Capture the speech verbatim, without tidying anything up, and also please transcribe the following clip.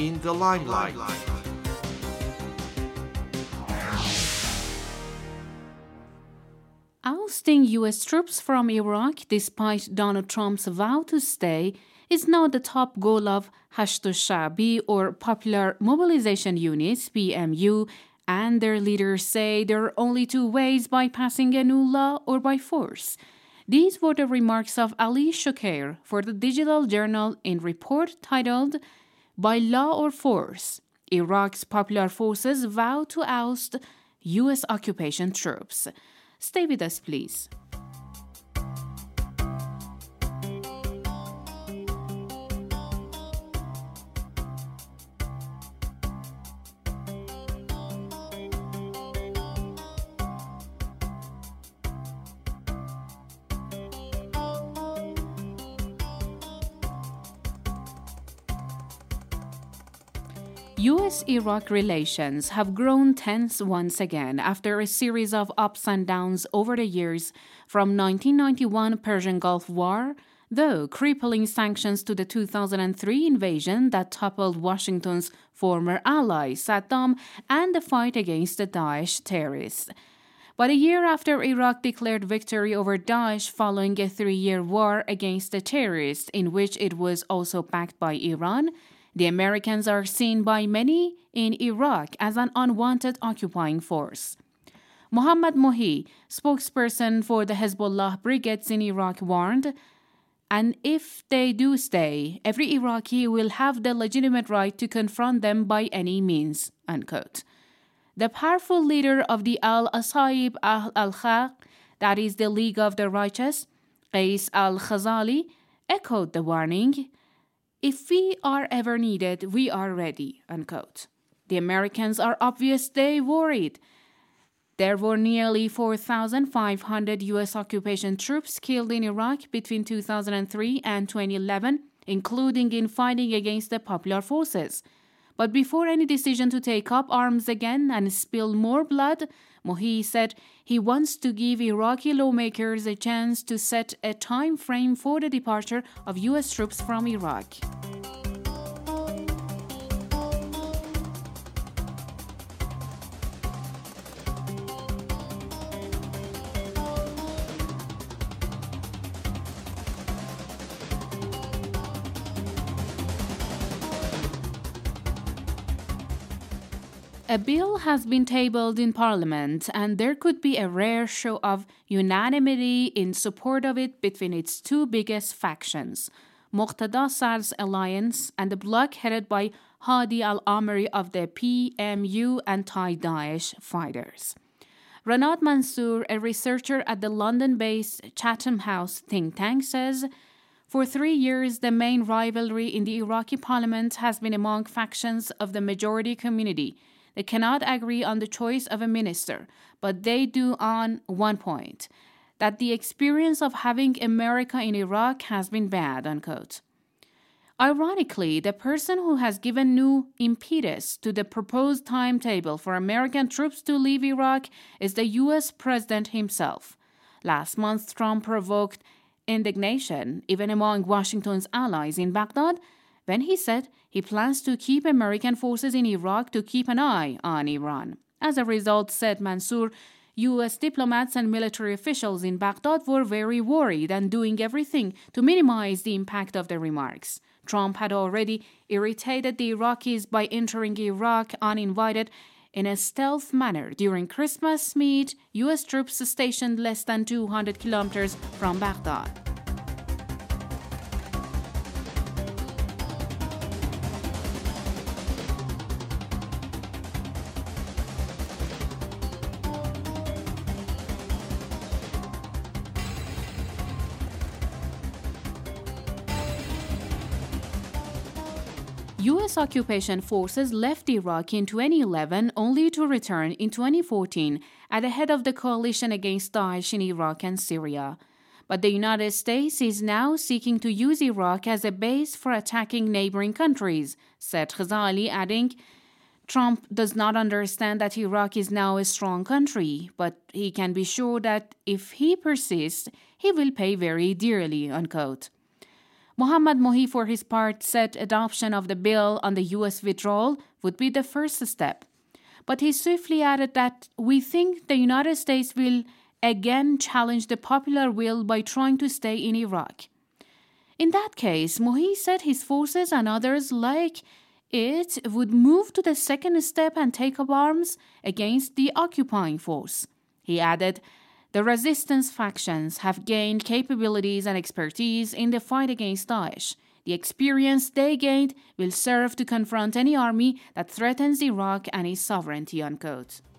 in the limelight. Ousting U S troops from Iraq despite Donald Trump's vow to stay is now the top goal of Hashd al-Sha'bi or Popular Mobilization Units, P M U, and their leaders say there are only two ways: by passing a new law or by force. These were the remarks of Ali Shoukair for the Digital Journal in report titled By Law or Force, Iraq's Popular Forces Vow to Oust U S Occupation Troops. Stay with us, please. U S-Iraq relations have grown tense once again after a series of ups and downs over the years from nineteen ninety-one Persian Gulf War, though crippling sanctions to the two thousand three invasion that toppled Washington's former ally Saddam, and the fight against the Daesh terrorists. But a year after Iraq declared victory over Daesh following a three-year war against the terrorists in which it was also backed by Iran, the Americans are seen by many in Iraq as an unwanted occupying force. Mohammad Mohi, spokesperson for the Hezbollah brigades in Iraq, warned, and if they do stay, every Iraqi will have the legitimate right to confront them by any means, unquote. The powerful leader of the Al-Asaib al-Khalq, that is the League of the Righteous, Qais al-Khazali, echoed the warning. If we are ever needed, we are ready, unquote. The Americans are obviously worried. There were nearly four thousand five hundred U S occupation troops killed in Iraq between two thousand three and twenty eleven, including in fighting against the Popular Forces. But before any decision to take up arms again and spill more blood, Mohi said he wants to give Iraqi lawmakers a chance to set a time frame for the departure of U S troops from Iraq. A bill has been tabled in Parliament, and there could be a rare show of unanimity in support of it between its two biggest factions, Muqtada Sadr's alliance and the bloc headed by Hadi al-Amri of the P M U anti-Daesh fighters. Ranad Mansour, a researcher at the London-based Chatham House think tank, says, for three years, the main rivalry in the Iraqi parliament has been among factions of the majority community. They cannot agree on the choice of a minister, but they do on one point, that the experience of having America in Iraq has been bad, unquote. Ironically, the person who has given new impetus to the proposed timetable for American troops to leave Iraq is the U S president himself. Last month, Trump provoked indignation, even among Washington's allies in Baghdad, when he said he plans to keep American forces in Iraq to keep an eye on Iran. As a result, said Mansour, U S diplomats and military officials in Baghdad were very worried and doing everything to minimize the impact of the remarks. Trump had already irritated the Iraqis by entering Iraq uninvited in a stealth manner during Christmas meet U S troops stationed less than two hundred kilometers from Baghdad. U S occupation forces left Iraq in twenty eleven only to return in twenty fourteen at the head of the coalition against Daesh in Iraq and Syria. But the United States is now seeking to use Iraq as a base for attacking neighboring countries, said Khazali, adding, Trump does not understand that Iraq is now a strong country, but he can be sure that if he persists, he will pay very dearly, unquote. Mohammad Mohi, for his part, said adoption of the bill on the U S withdrawal would be the first step. But he swiftly added that we think the United States will again challenge the popular will by trying to stay in Iraq. In that case, Mohi said his forces and others like it would move to the second step and take up arms against the occupying force. He added, the resistance factions have gained capabilities and expertise in the fight against Daesh. The experience they gained will serve to confront any army that threatens Iraq and its sovereignty, unquote.